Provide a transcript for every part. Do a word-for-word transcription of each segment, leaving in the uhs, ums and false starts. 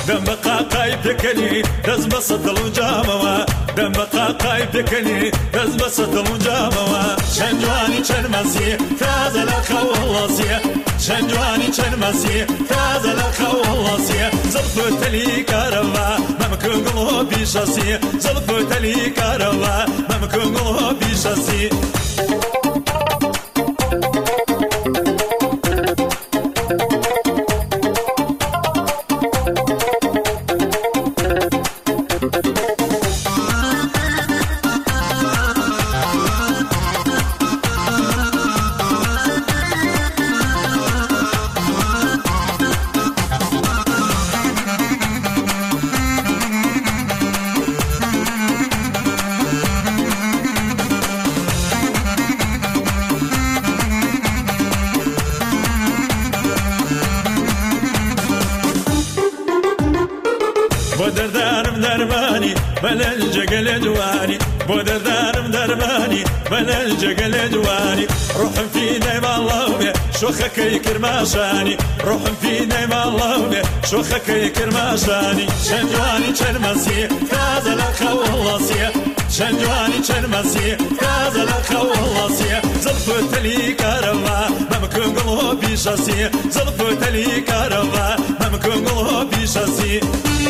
دم قاقای بکنی دز بسدل و جاموا دم قاقای بکنی دز بسدل و جاموا شنجوانی چرمسی تازه لخوالاسیه شنجوانی چرمسی تازه لخوالاسیه زلفت لی کاروا ممکن قلو بیشاسی زلفت لی کاروا ممکن قلو بیشاسی بلل جقل دواني بودر دارم درباني بلل جقل دواني روح في نيم الله شوخك يكرماشاني روح في نيم الله شوخك يكرماشاني شنجواني چرمسي تازه لخوالاسيه شنجواني چرمسي تازه لخوالاسيه زلفت لي كاروا ممكن قلوبي شاسي زلفت لي كاروا ممكن قلوبي شاسي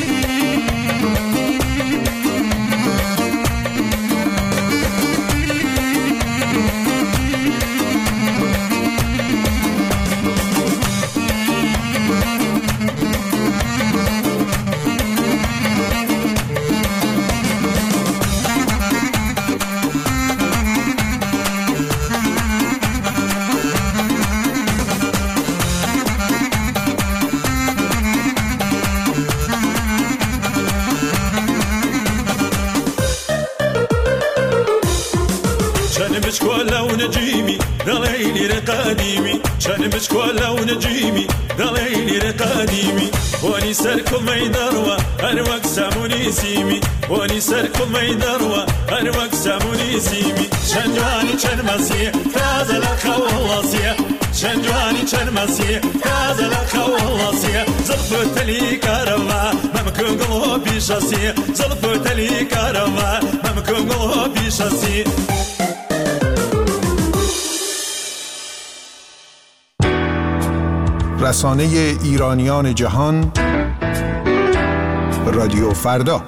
بشكولا ونجيمي دليلي رقاديمي شان بشكولا ونجيمي دليلي رقاديمي واني سركم ميدروا اروك ساموني سيمي واني سركم ميدروا اروك ساموني سيمي شان جواني چرمسي تازه لخوالاسيه شان جواني چرمسي تازه لخوالاسيه زلفت لي كاروا ممكن قلوبي شاسي زلفت لي كاروا ممكن قلوبي شاسي رسانه ایرانیان جهان رادیو فردا.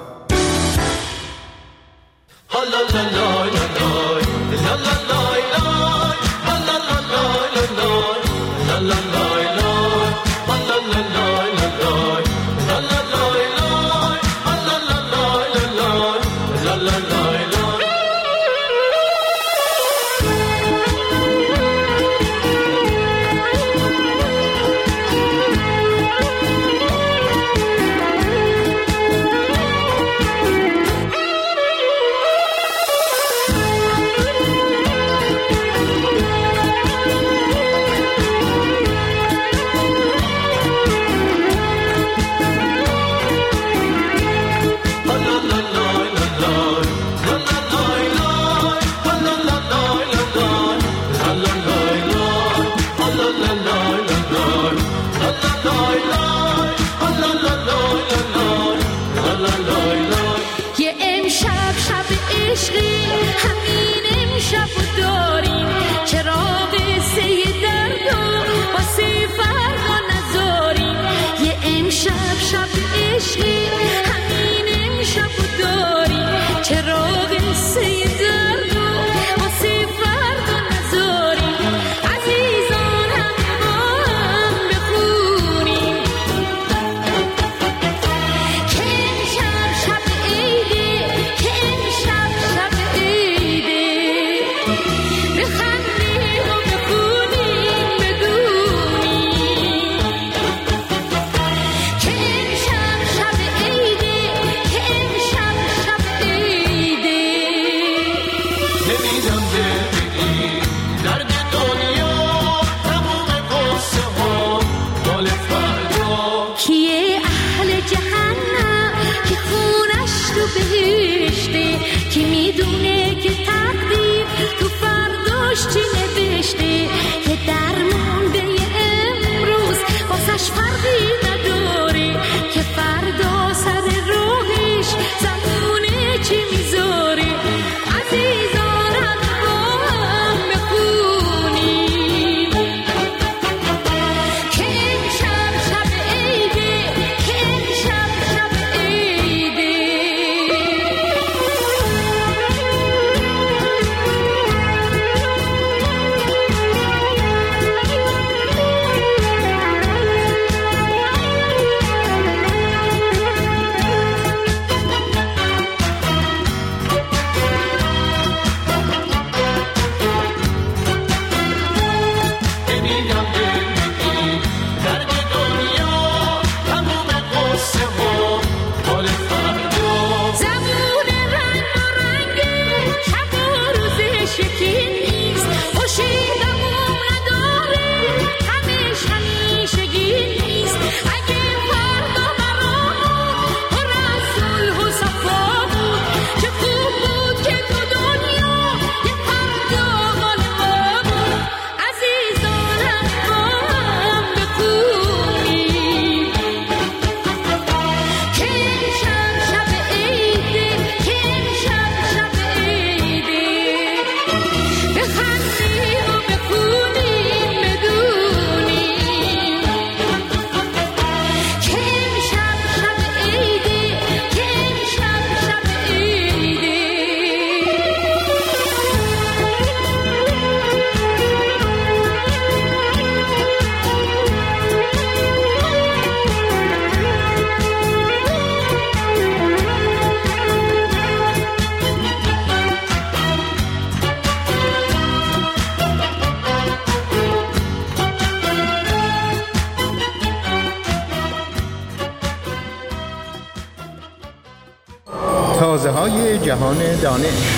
تازه‌های جهان دانش.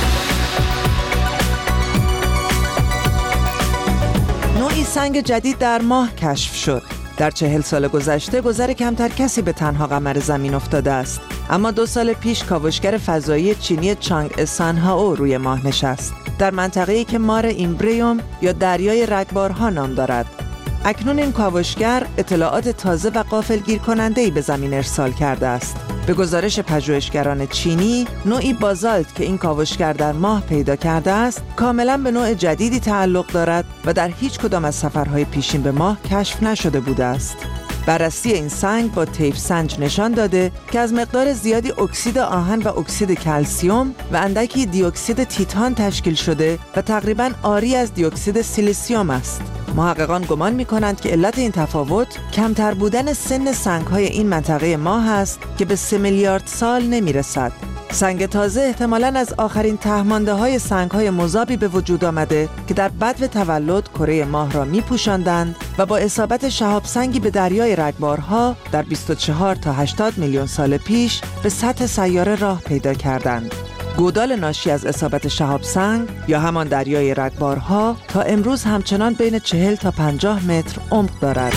نوعی سنگ جدید در ماه کشف شد. در چهل سال گذشته گذر کمتر کسی به تنها قمر زمین افتاده است. اما دو سال پیش کاوشگر فضایی چینی چانگ سانهائو روی ماه نشست، در منطقه‌ای که مار ایمبریوم یا دریای رگبارها نام دارد. اکنون این کاوشگر اطلاعات تازه و غافلگیر کننده‌ای به زمین ارسال کرده است. به گزارش پژوهشگران چینی، نوعی بازالت که این کاوشگر در ماه پیدا کرده است، کاملاً به نوع جدیدی تعلق دارد و در هیچ کدام از سفرهای پیشین به ماه کشف نشده بوده است. بررسی این سنگ با طیف سنج نشان داده که از مقدار زیادی اکسید آهن و اکسید کلسیم و اندکی دی اکسید تیتان تشکیل شده و تقریباً عاری از دی اکسید سیلیسیوم است. محققان گمان می‌کنند که علت این تفاوت کمتر بودن سن سنگ‌های این منطقه ماه است که به سه میلیارد سال نمی‌رسد. سنگ تازه احتمالاً از آخرین ته‌مانده‌های سنگ‌های مذابی به وجود آمده که در بدو تولد کره ماه را می‌پوشاندند و با اصابت شهاب سنگی به دریای رگبارها در بیست و چهار تا هشتاد میلیون سال پیش به سطح سیاره راه پیدا کردند. گودال ناشی از اصابت شهاب سنگ یا همان دریای رگبارها تا امروز همچنان بین چهل تا پنجاه متر عمق دارد.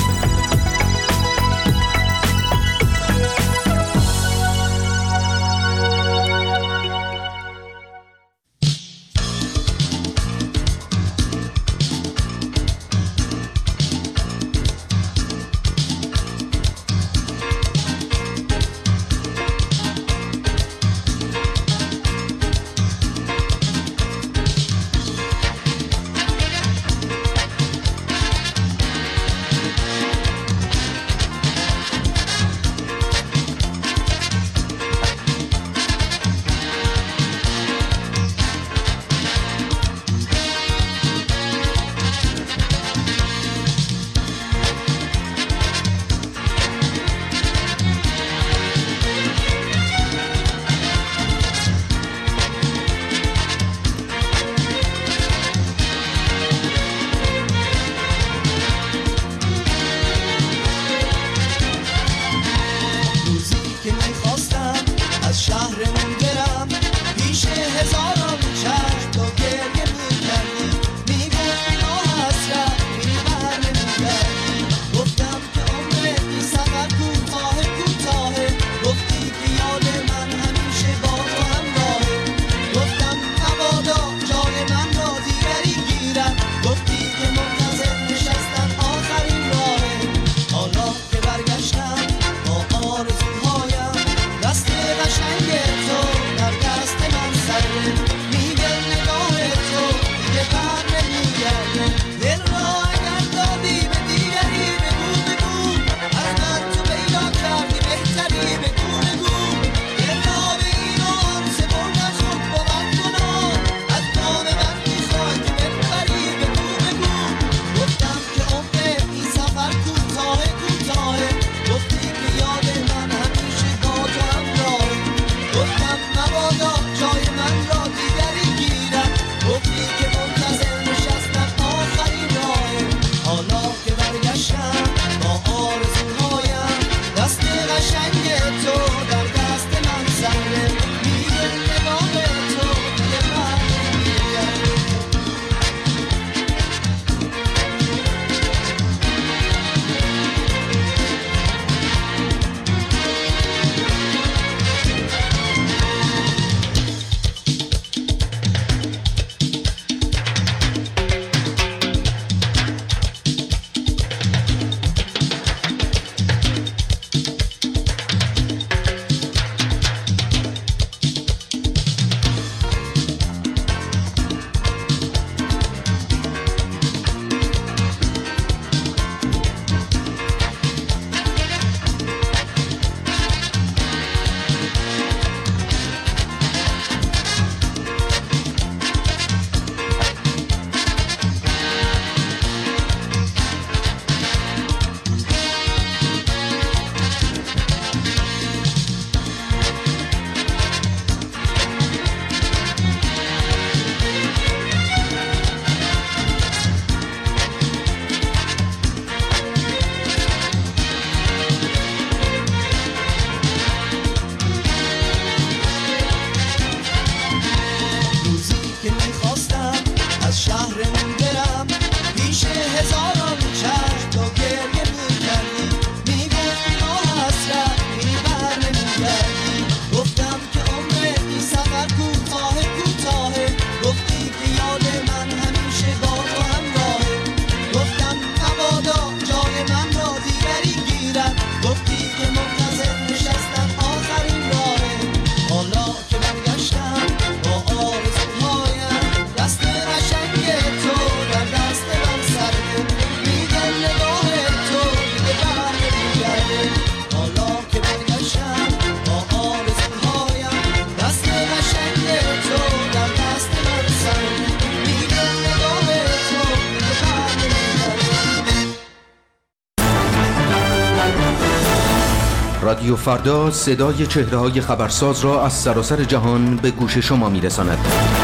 رادیو فردا صدای چهره‌های خبرساز را از سراسر جهان به گوش شما می‌رساند.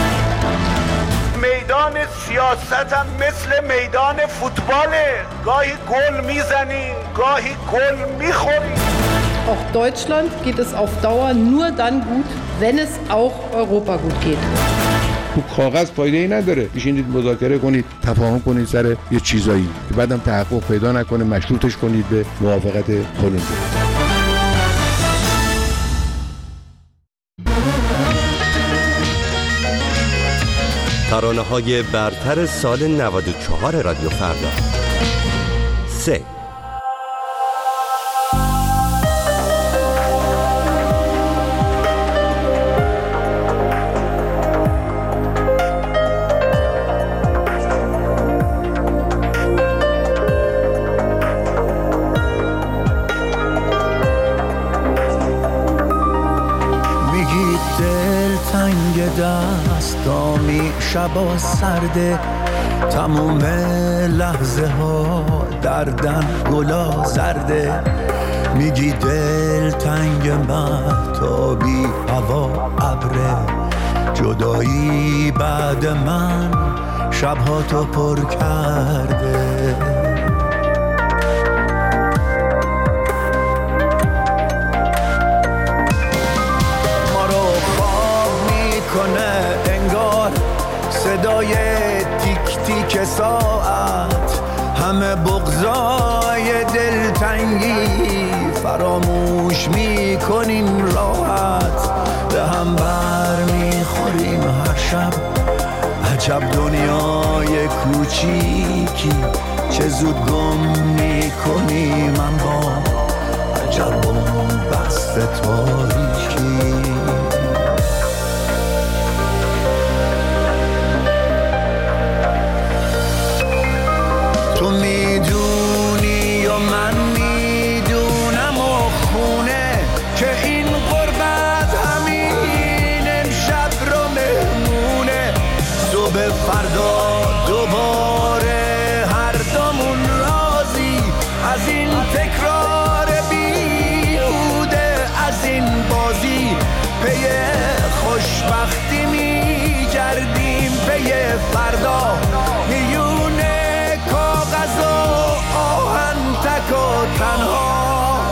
میدان سیاست هم مثل میدان فوتباله، گاهی گل میزنیم گاهی گل میخوریم. Auch Deutschland geht es auf Dauer nur dann gut, wenn es auch Europa gut geht. تو کاغذ فایده‌ای نداره. بشینید مذاکره کنید، تفاهم کنید سر یه چیزایی که بعدم تحقق پیدا نکنه مشروطش کنید به موافقت خودتون. ترانه‌های برتر سال نود و چهار رادیو فردا. سه دستامی شبا سرده، تموم لحظه ها دردن گلا زرده. میگی دل تنگ مهتابی هوا ابره، جدایی بعد من شبها تو پر کرده. صدای تیک تیک ساعت، همه بغضای دلتنگی فراموش میکنیم راحت. به هم بر میخوریم هر شب، عجب دنیای کوچیکی چه زود گم میکنیم اما عجب بست تاریکی. تو میدونی و من میدونم و خونه که این غربت همین امشب رو مهمونه. صبح فردا دوباره هر دومون راضی از این تکرار بیهوده، از این بازی پی خوشبختی میگردیم، پی فردا میونه کاغذ و آهن تک و تنها.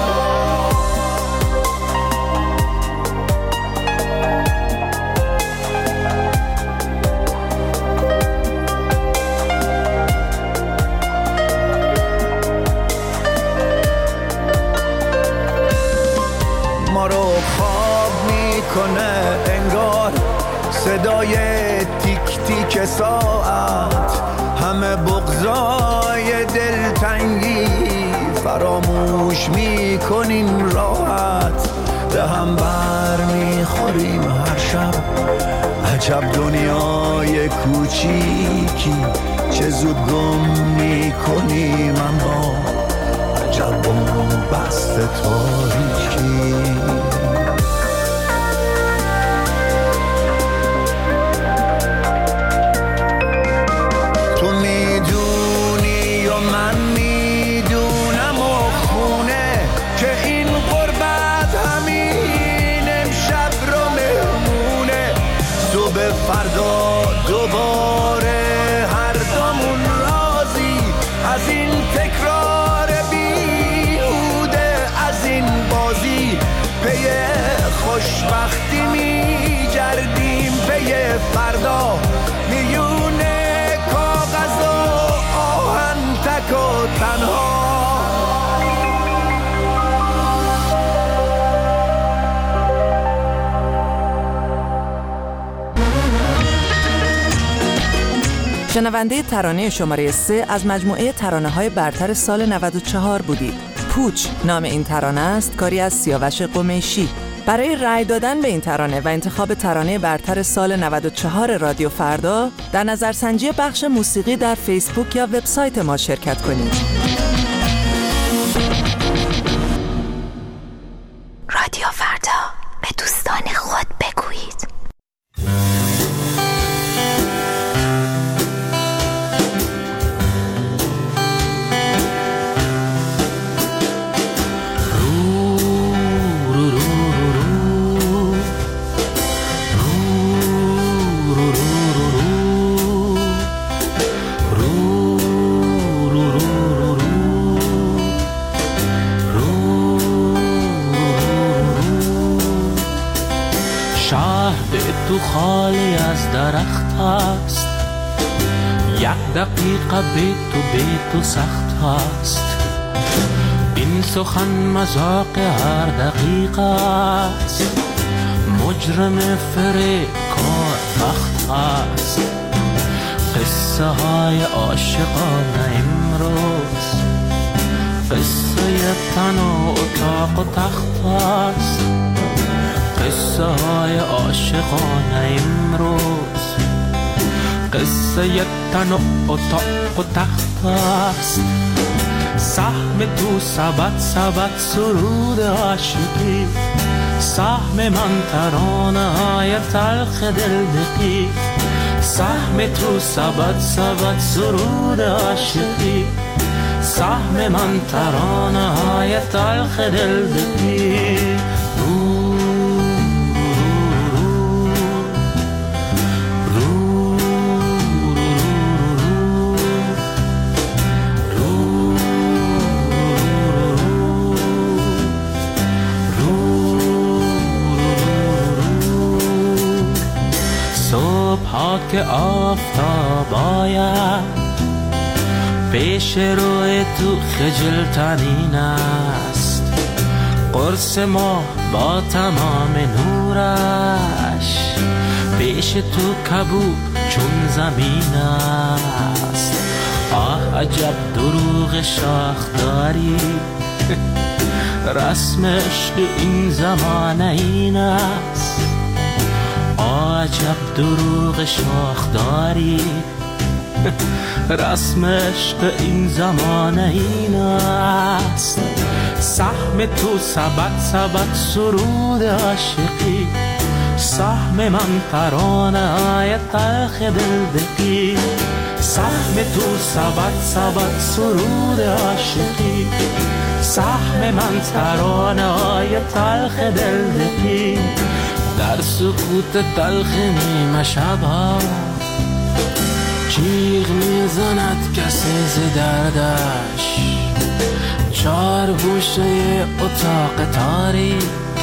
ما رو خواب میکنه انگار صدای تیک تیک ساعت، همه بغضای دلتنگی فراموش میکنیم راحت. به هم بر میخوریم هر شب، عجب دنیای کوچیکی چه زود گم میکنیم اما عجب بست تاریکی. تو میدونی و من میدونم و خونه که این غربت همین امشب رو مهمونه. صبح فردا دوباره هر دومون راضی از این تکرار بیهوده، از این بازی پی خوشبختی میگردیم، پی فردا میونه کاغذ و آهن تک و تنها. شنونده ترانه شماره سه از مجموعه ترانه های برتر سال نود و چهار بودید. پوچ نام این ترانه است، کاری از سیاوش قمیشی. برای رأی دادن به این ترانه و انتخاب ترانه برتر سال نود و چهار رادیو فردا در نظرسنجی بخش موسیقی در فیسبوک یا وبسایت ما شرکت کنید. رادیو فردا، به دوستان خود بگویید. تو خالی از درخت است، یک دقیقه بی تو بی تو سخت است. این سخن مذاق هر دقیقه است، مجرم فریب کار بخت است. قصه های عاشقانه امروز قصه تن و اتاق و تخت است. قصه های عاشقانه امروز قصه تن و اتاق و تخت است. سهم تو سبت سبت سرود عاشقی، سهم من ترانه های تلخ دل دقی. سهم تو سبت سبت سرود عاشقی، سهم من ترانه های تلخ دل دقی. که آفتاب آید پیش روی تو خجل تنین است. قرص ما با تمام نورش پیش تو کبود چون زمین است. آه عجب دروغ شاخ داری، رسم عشق این زمانه این است. عجب دروغ شاخ داری، رسم عشق این زمانه این است. سهم تو سبت سبت سرود عاشقی، سهم من ترانه های تلخ دل دقی. سهم تو سبت سبت سرود عاشقی، سهم من ترانه های تلخ دل دقی. در سکوت تلخ نیمه شبها جیغ میزند کسی ز دردش. چار گوشه اتاق تاریک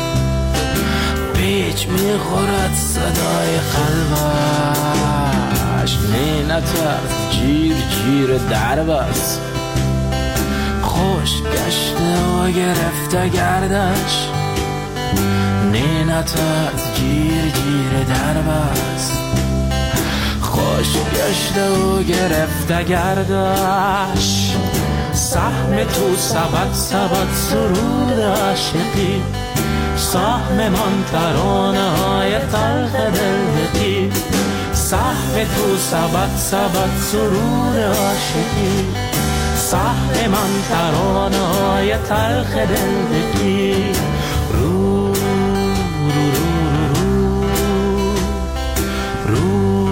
پیچ میخورد صدای قلبش. نه نترس جیر جیر درب است، خوش گشته و گرفته گردش. نه نترس جیر جیر درب است، خوش گشته و گرفته گردش. سهم تو سبت سبت سرود عاشقی، سهم من ترانه های تلخ دل دقی. سهم تو سبت سبت سرود عاشقی، سهم من ترانه های تلخ دل دقی. رو رو رو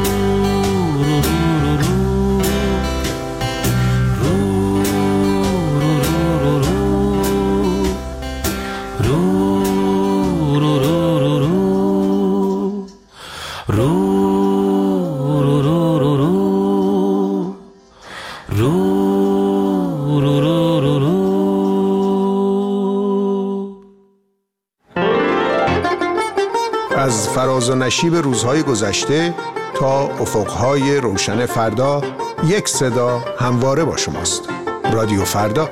از فراز و نشیب روزهای گذشته تا افقهای روشن فردا، یک صدا همواره با شماست. رادیو فردا.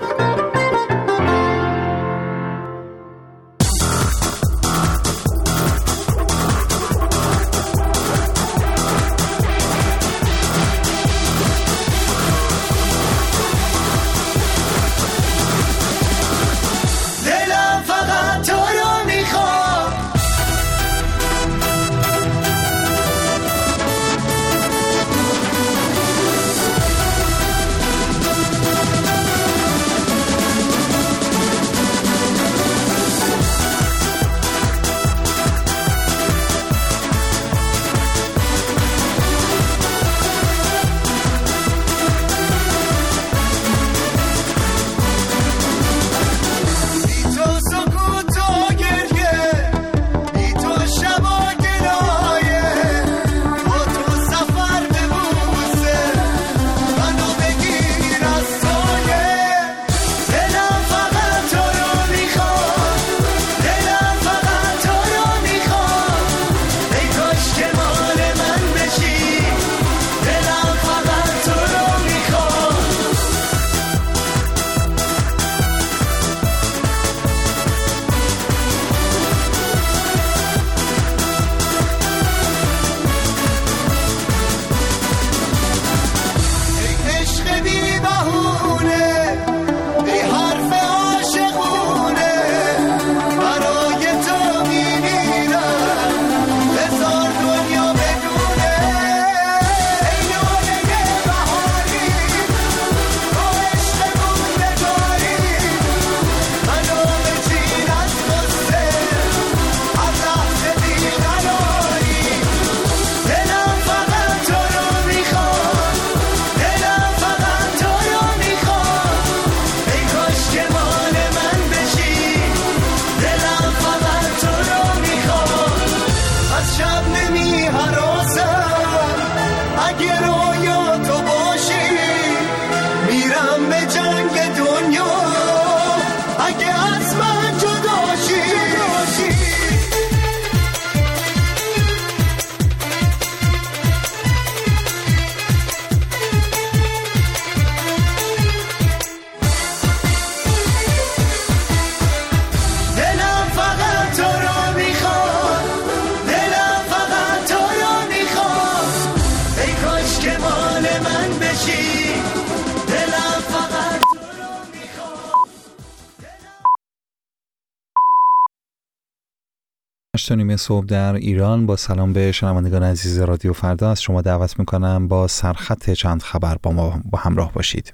هشت و نیم صبح در ایران. با سلام به شنوندگان عزیز رادیو فردا از شما دعوت میکنم با سرخط چند خبر با ما با همراه باشید.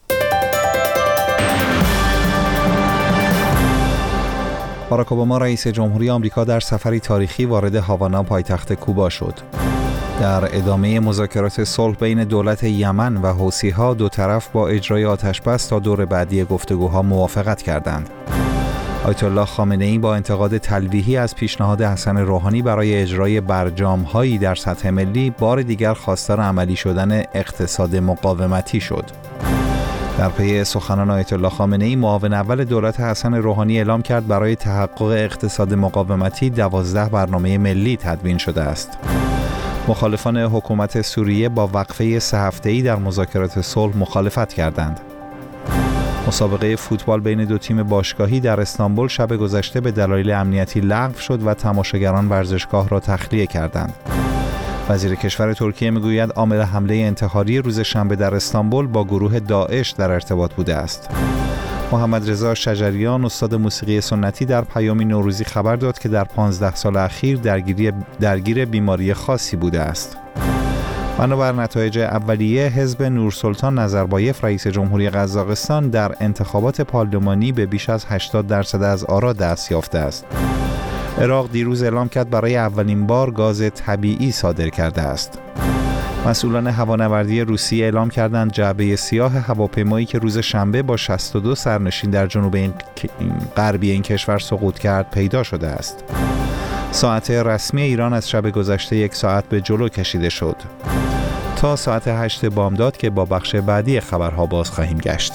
باراک اوباما رئیس جمهوری آمریکا در سفری تاریخی وارد هاوانا پایتخت کوبا شد. در ادامه مذاکرات صلح بین دولت یمن و حوثی‌ها دو طرف با اجرای آتش‌بس تا دور بعدی گفتگوها موافقت کردند. آیت الله خامنه‌ای با انتقاد تلویحی از پیشنهاد حسن روحانی برای اجرای برجام‌هایی در سطح ملی بار دیگر خواستار عملی شدن اقتصاد مقاومتی شد. در پی سخنان آیت الله خامنه‌ای، معاون اول دولت حسن روحانی اعلام کرد برای تحقق اقتصاد مقاومتی دوازده برنامه ملی تدوین شده است. مخالفان حکومت سوریه با وقفه سه هفته‌ای در مذاکرات صلح مخالفت کردند. مسابقه فوتبال بین دو تیم باشگاهی در استانبول شب گذشته به دلایل امنیتی لغو شد و تماشاگران ورزشگاه را تخلیه کردند. وزیر کشور ترکیه میگوید عامل حمله انتحاری روز شنبه در استانبول با گروه داعش در ارتباط بوده است. محمد رضا شجریان، استاد موسیقی سنتی، در پیامی نوروزی خبر داد که در پانزده سال اخیر درگیری درگیر بیماری خاصی بوده است. بنابر نتایج اولیه، حزب نورسلطان نظربایف رئیس جمهوری قزاقستان در انتخابات پارلمانی به بیش از هشتاد درصد از آرا دست یافته است. عراق دیروز اعلام کرد برای اولین بار گاز طبیعی صادر کرده است. مسئولان هوانوردی روسیه اعلام کردند جعبه سیاه هواپیمایی که روز شنبه با شصت و دو سرنشین در جنوب این غربی این کشور سقوط کرد پیدا شده است. ساعت رسمی ایران از شب گذشته یک ساعت به جلو کشیده شد تا ساعت هشت بامداد که با بخش بعدی خبرها باز خواهیم گشت.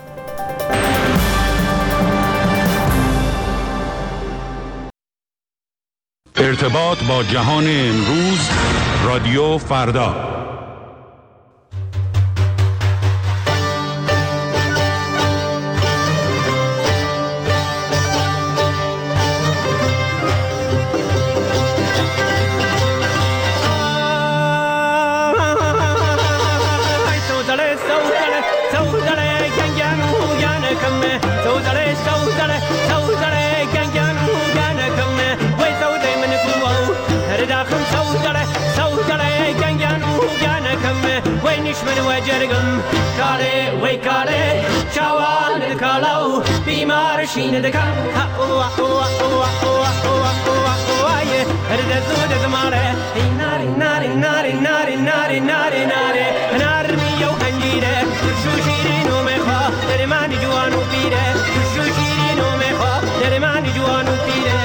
ارتباط با جهان امروز، رادیو فردا. من وجرگم کاره وی کاره چوان کالاو بیمار شین دکان او او او او او او یه هرد زود زماره ناری ناری ناری ناری ناری ناری ناری نار میو خنجیره شو شیرینو میخوا در من جوانو پیره شو شیرینو میخوا در من جوانو پیره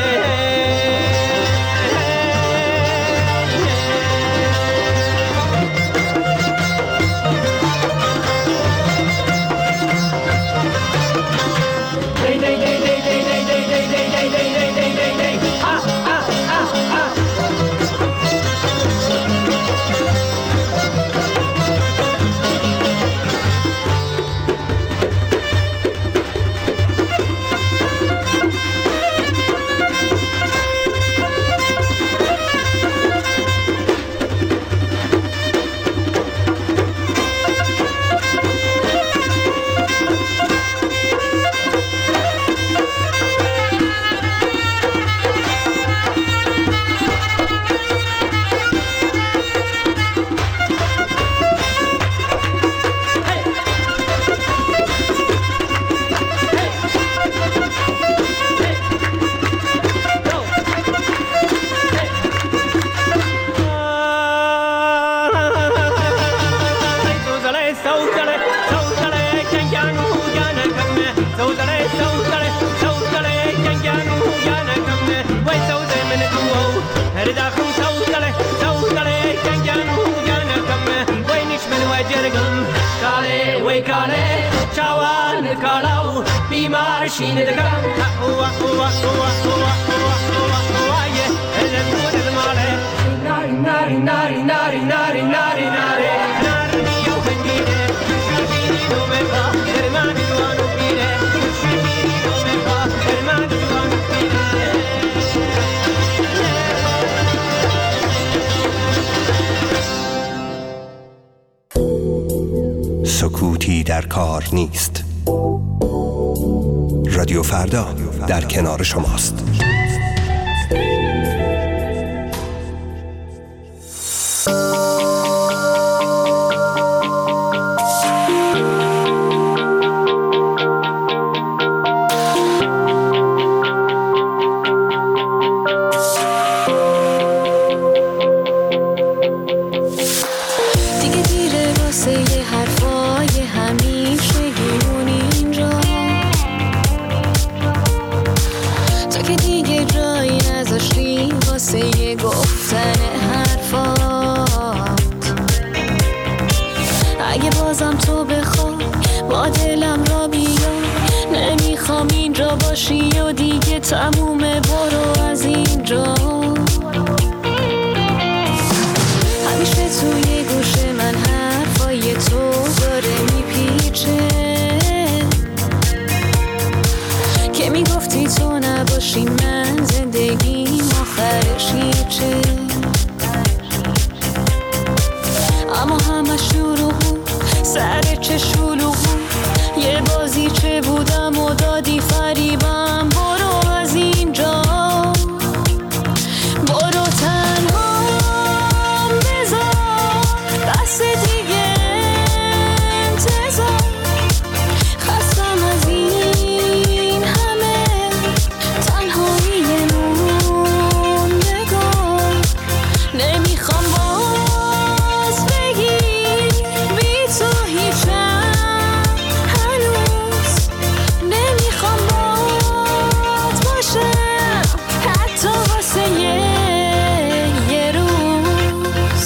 شین دکان او او او او او یه هرد زود زماره ناری ناری ناری ناری ناری ناری ناری نار میو خنجیره شو شیرینو میخوا در من جوانو پیره شو شیرینو میخوا در من جوانو پیره سکوتی در کار نیست. رادیو فردا در کنار شماست. واسه گفتن حرفات. اگه بازم تو بخوای با دلم را بیا، نمیخوام اینجا باشی و دیگه تمومه، برو از اینجا. همیشه توی گوش من حرفای تو داره میپیچه که میگفتی تو نباشی من زندگیم آخرش هیچه. اما همه شروع بود، سر چه شلوغ بود، یه بازی چه بودم و دادی فریبم. برو از اینجا، برو تنها بذار بس دیگه انتظار. خستم از این همه تنهایی موندگار، نمیخوام باز بگی بی تو هیچم هنوز، نمیخوام باد باشم حتی واسه یه یه روز.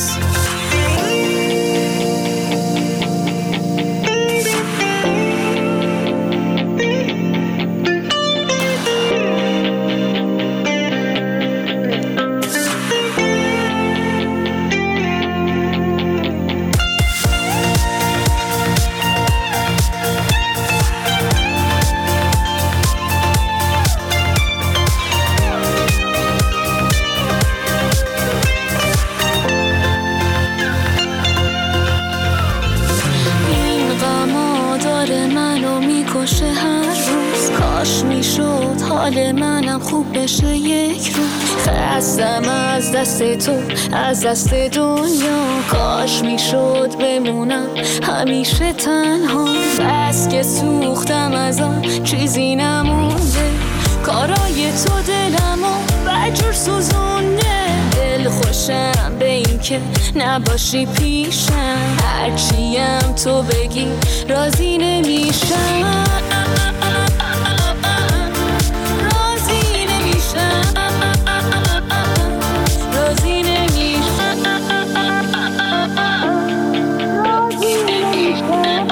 این غما داره منو میکشه هر روز، کاش میشد حال منم خوب بشه یک روز. خستم از دست تو، از دست دنیا، کاش میشد بمونم همیشه تنها. بس که سوختم ازم چیزی نمونده، کارای تو دلمو بجور سوزونده. دل خوشم به این که نباشی پیشم، هرچیم تو بگی راضی نمیشم، راضی نمیشم، راضی نمیشم، راضی نمیشم.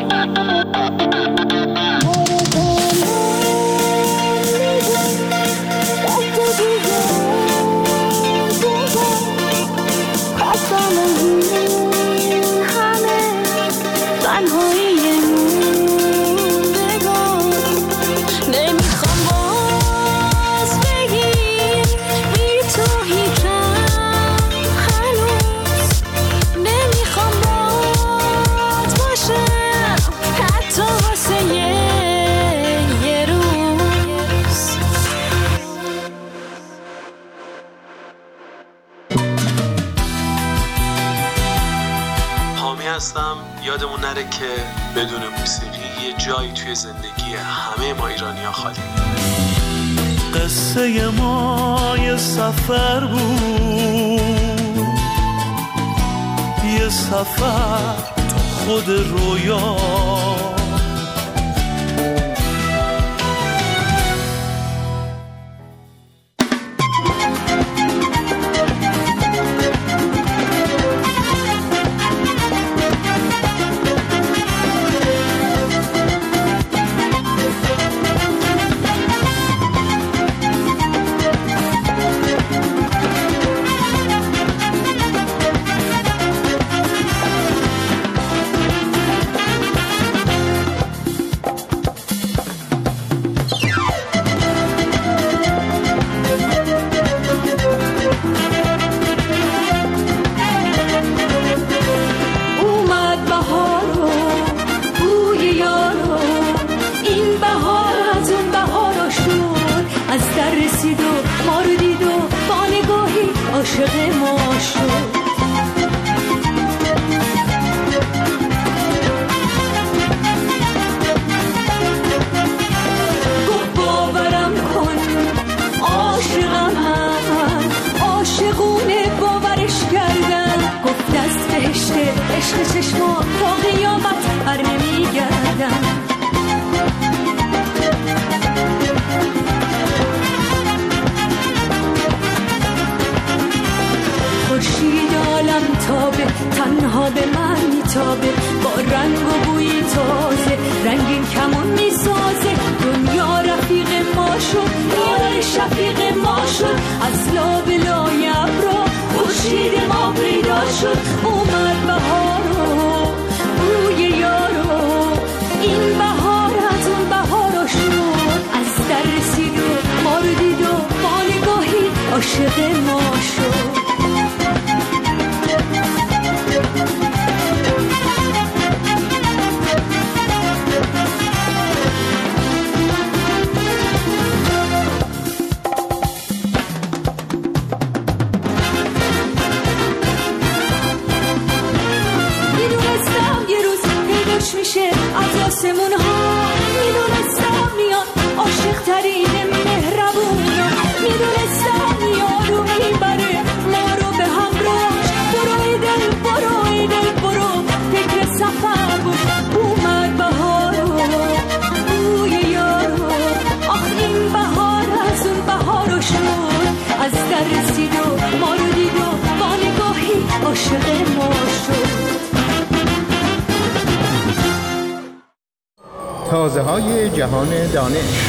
یادمون نره که بدون موسیقی یه جایی توی زندگی همه ما ایرانی‌ها خالی. قصه ما یه سفر بود، یه سفر تو خود رویا. عشق چشما تا قیامت بر نمیگردم. میتابه، تنها به من میتابه، با رنگ و بوی تازه رنگین کمون میسازه. دنیا رفیق ما شد، یار شفیق ما شد، از لاب لای ابرا خورشید ما پیدا شد. اومد بهارو بوی یارو، این بهار از اون بهارو شد. از در رسید و ما رو دید و با نگاهی عاشق ما شد. میشه از آسمون ها، میدونستم میاد عاشق ترین مهربونا، میدونستم میاد و میبره ما رو به همراهش. برو ای دل برو ای دل برو فکر سفر باش. اومد بهارو بوی یارو، آخ این بهار از اون بهارو شد. از در رسید و ما رو دید و با نگاهی عاشق ما شد. تازه های جهان دانش.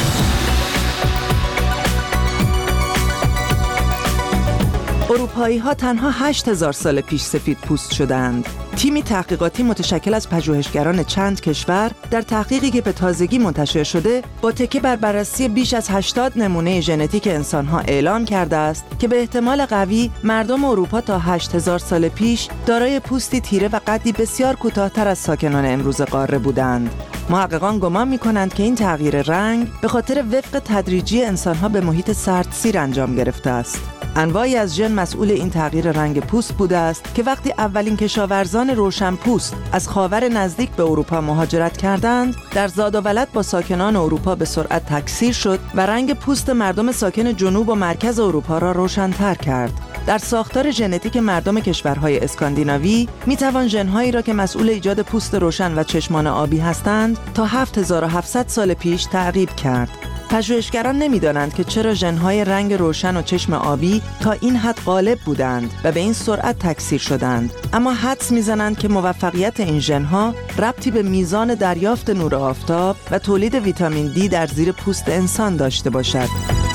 اروپایی ها تنها هشت هزار سال پیش سفید پوست شدند. تیمی تحقیقاتی متشکل از پژوهشگران چند کشور در تحقیقی که به تازگی منتشر شده با تکیه بر بررسی بیش از هشتاد نمونه ژنتیک انسان‌ها اعلام کرده است که به احتمال قوی مردم اروپا تا هشت هزار سال پیش دارای پوستی تیره و قدی بسیار کوتاه‌تر از ساکنان امروز قاره بودند. محققان گمان می‌کنند که این تغییر رنگ به خاطر وفق تدریجی انسان‌ها به محیط سردسیر انجام گرفته است. انواعی از ژن مسئول این تغییر رنگ پوست بوده است که وقتی اولین کشاورزان روشن پوست از خاور نزدیک به اروپا مهاجرت کردند، در زاد و ولد با ساکنان اروپا به سرعت تکثیر شد و رنگ پوست مردم ساکن جنوب و مرکز اروپا را روشن‌تر کرد. در ساختار ژنتیک مردم کشورهای اسکاندیناوی میتوان ژن‌هایی را که مسئول ایجاد پوست روشن و چشمان آبی هستند تا هفت هزار و هفتصد سال پیش تعقیب کرد. پژوهشگران نمی‌دانند که چرا ژن‌های رنگ روشن و چشم آبی تا این حد غالب بودند و به این سرعت تکثیر شدند، اما حدس می‌زنند که موفقیت این ژن‌ها ربطی به میزان دریافت نور آفتاب و تولید ویتامین دی در زیر پوست انسان داشته باشد.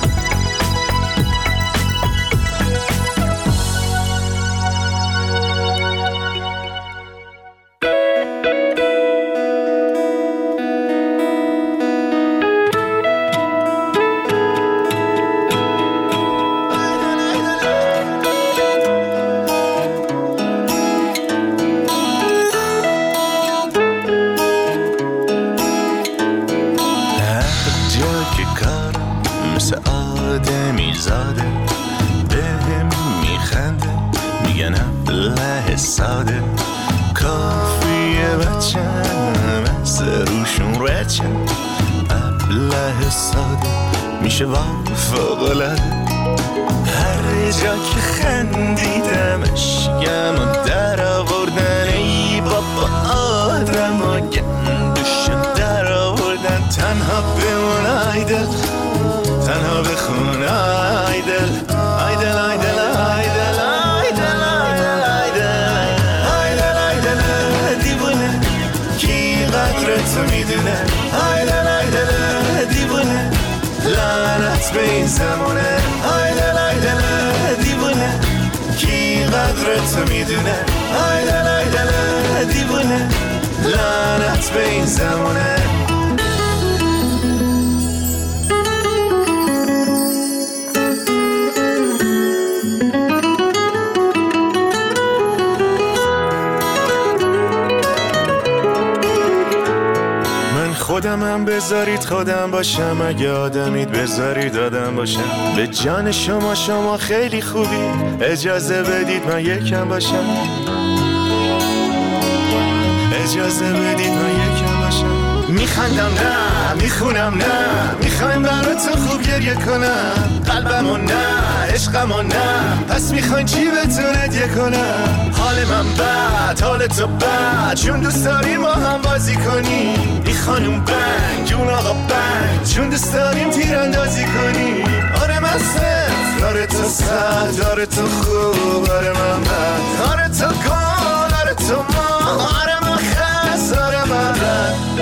میشه فوق‌العاده هر جا که خندیدمش گم و در آوردن ای بابا آدم ها گندشو در آوردن تنها بمون ای دل تنها بخون ای دل ای دل ای دل ای دل ای دل ای دل ای دل دیوونه کی قدرتو میدونه ای دل ای دل دیوونه لعنت به این زمونه ای دل ای دل دیوونه کی قدرتو میدونه ای دل ای دل دیوونه لعنت به این زمونه. خودمم بذارید خودم باشم، اگه آدمید بذارید آدم باشم. به جان شما شما خیلی خوبی، اجازه بدید من یکم باشم، اجازه بدید من یکم باشم. میخندم نه میخونم نه میخوایم برای تو خوب گریه کنم، قلبمو نه عشقمو نه، پس میخواین چی بهتون هدیه کنم؟ حال من بد حال تو بد، چون دوست داریم با هم بازی کنیم. این خانوم بنگ اون آقا بنگ، چون دوست داریم تیراندازی کنیم. آره من صرف آره تو سد آره تو خوب آره من بد آره تو گل آره تو ما آره من خست آره من رد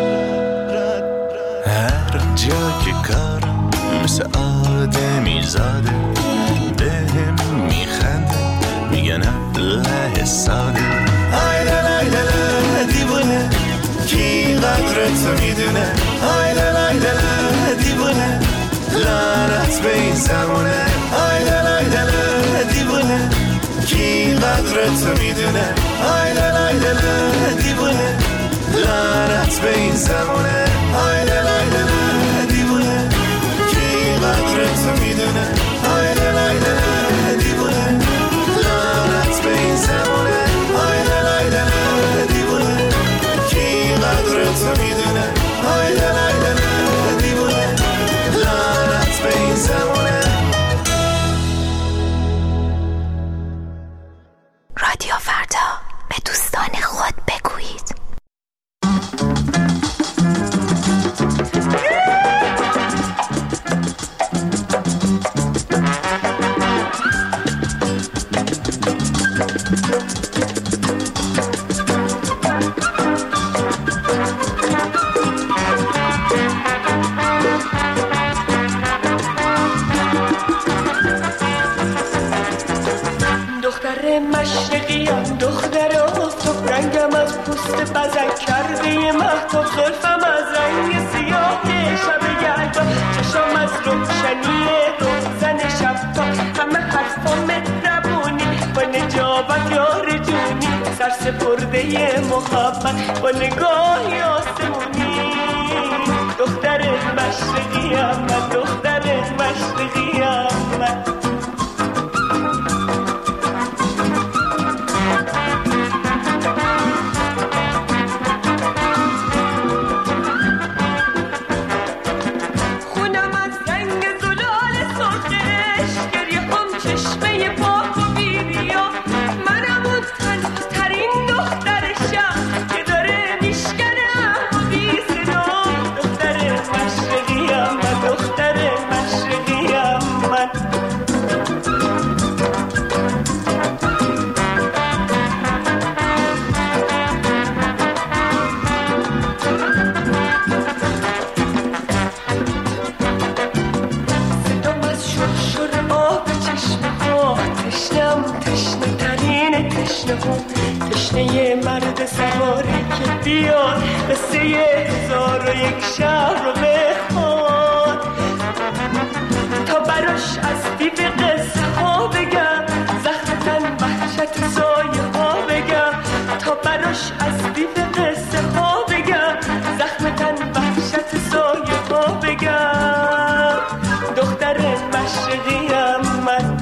هر جا که کارم مثل آدمی زاده بهم میخنده میگن له ساده ای دل ای دل دیوونه کی قدر تو میدونه ای دل ای دل دیوونه لعنت به این زمونه ای دل ای دل دیوونه کی قدر تو میدونه ای دل ای دل دیوونه لعنت به این زمونه ای دل ای دل دیوونه کی قدر تو میدونه ای دل ای دل دیوونه لعنت به این زمونه ای دل ای دل دیوونه کی قدر تو میدونه ای دل ای دل دیوونه لعنت به این زمونه. رادیو فردا به دوستان خود بگویید. دختر مشرقیم دختر آفتاب رنگم از پوست بزن کرده مهتاب زلفم از رنگ سیاه شب یلدا چشم از روشنی روزن شب تا همه حرفا مهربونی با نجابت یار جونی سرسپرده محبت با نگاهی آسمونی دختر مشرقیم من دختر مشرقیم من تشنه مرد سواری که بیاد قصه هزار و یک شب رو بخواد تا براش از دیو قصه ها بگم زخم تن وحشت سایه ها بگم تا براش از دیو قصه ها بگم زخم تن وحشت سایه ها بگم دختر مشرقیم من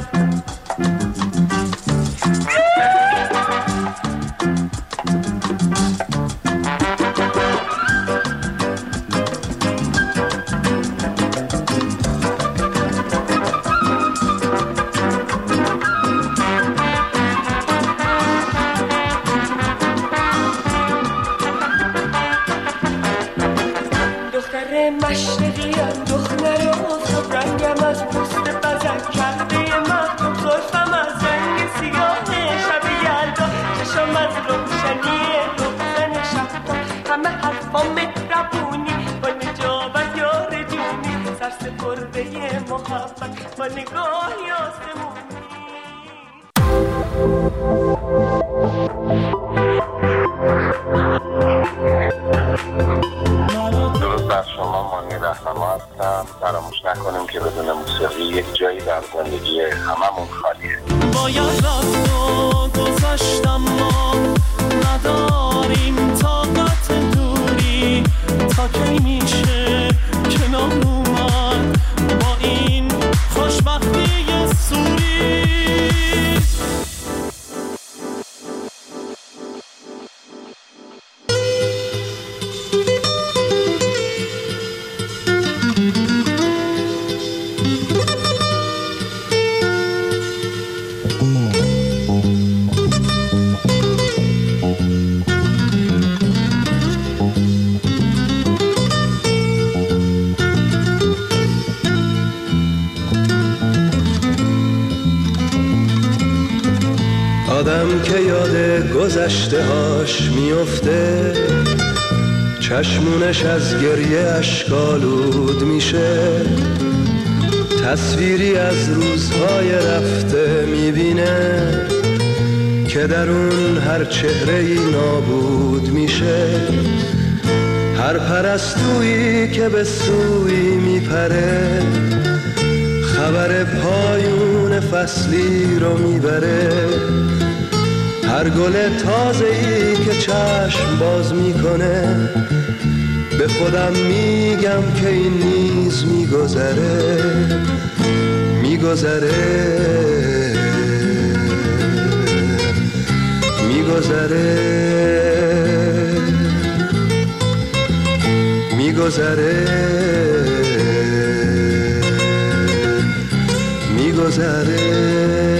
مشرقیم دختر آفتاب رنگم از پوست بزن کرده مهتاب زلفم از رنگ سیاه شب یلدا چشم از روشنی روزن شب همه حرفا مهربونی با نجابت یار جونی سرسپرده محبت با نگاهی آسمونی درود بر شما، مانی رهنما هستم. فراموش نکنیم که بدون موسیقی یک جایی در زندگی هممون خالیه. باید رفت و گذاشتم ما نداریم طاقت دوری تا کی میشه کنار اومد با این خوشبختی سوری. آدم که یاد گذشته هاش میفته چشمونش از گریه اشکالود میشه، تصویری از روزهای رفته میبینه که در اون هر چهره‌ای نابود میشه. هر پرستویی که به سوی میپره خبر پایون فصلی رو میبره. هر گل تازه‌ای که چشم باز میکنه به خودم میگم که این نیز میگذره میگذره میگذره میگذره میگذره.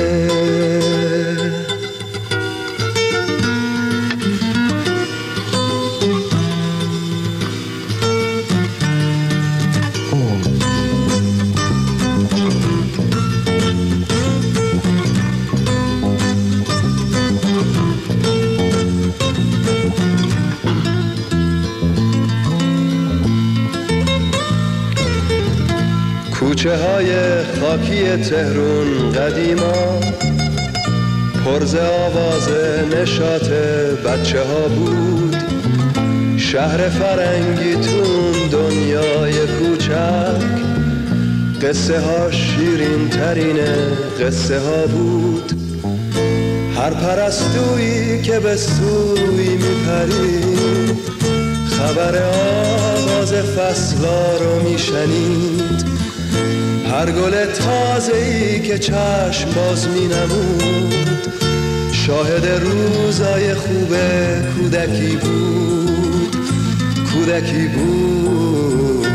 کوچه های خاکی تهرون قدیما پرز آواز نشاط بچه ها بود. شهر فرنگی تون دنیای کوچک قصه ها شیرین ترین قصه ها بود. هر پرستویی که به سوی میپرید خبر آغاز فصلا رو میشنید. هر گل تازه‌ای که چشم باز می نمود شاهد روزای خوب کودکی بود کودکی بود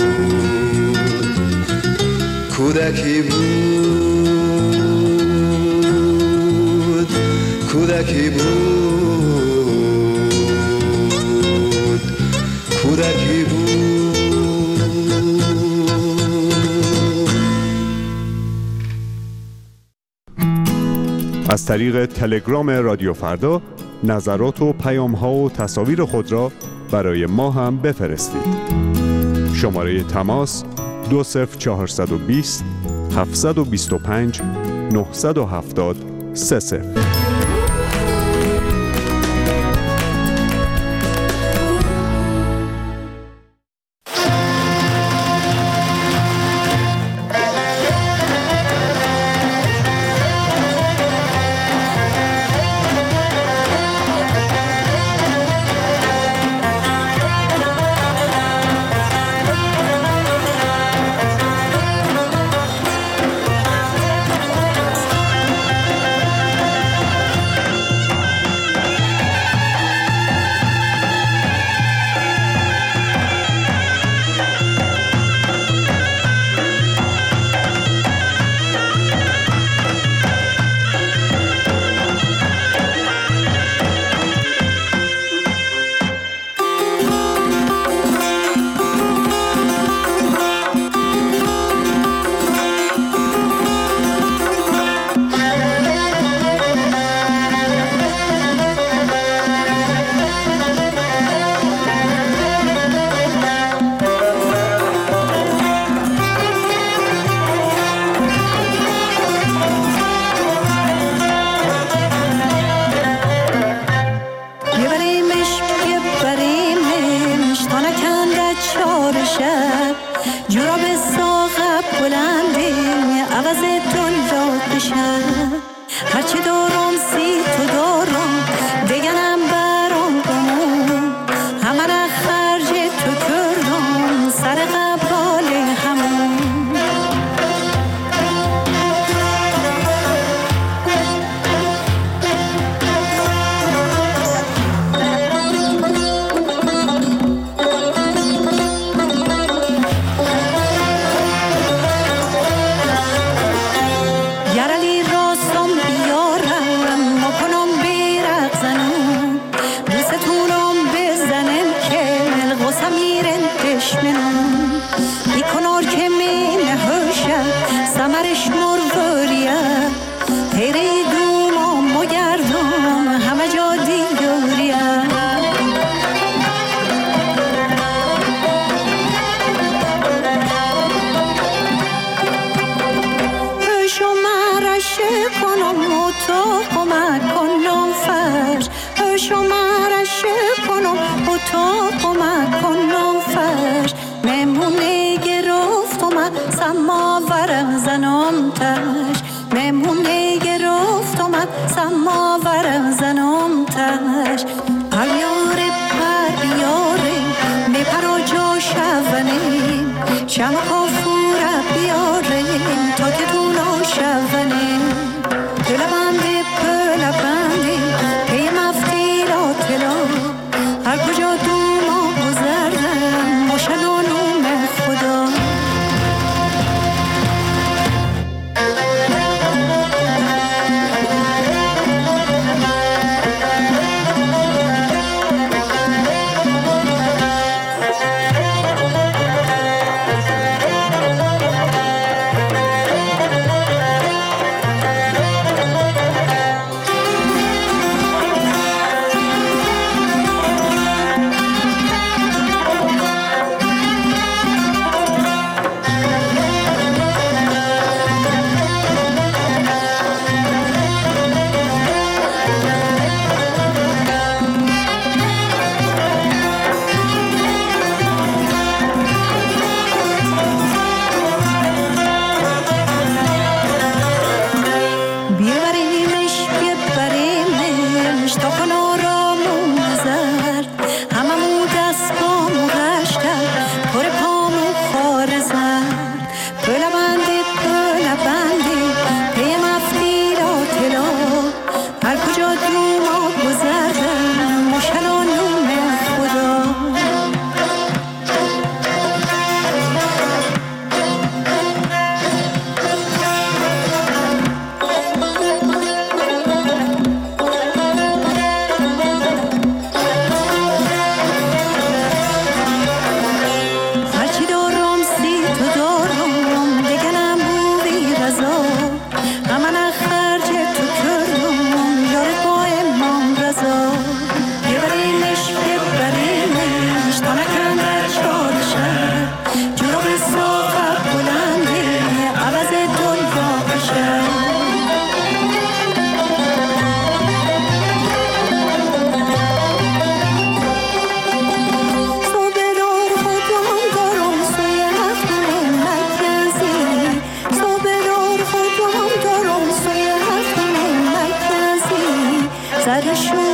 کودکی بود کودکی بود کودکی بود. از طریق تلگرام رادیو فردا نظرات و پیام‌ها و تصاویر خود را برای ما هم بفرستید. شماره تماس دو صفر چهارصد و بیست هفتصد و بیست و پنج نهصد و هفتاد سه صفر. Yarali ro مرشه کنم و تو کمک کنم فرش هشو مرشه کنم و تو کمک کنم فرش ممونه گرفتم سماورم زنم تش ممونه گرفتم سماورم زنم تش پریاره پریاره میپرا جا شونیم شم کافوره بیاریم تا که طولا شونیم پلبنده پلبنده پی مفتی را تلا هر کجا دوما گذردم مشلانوم خدا سرشون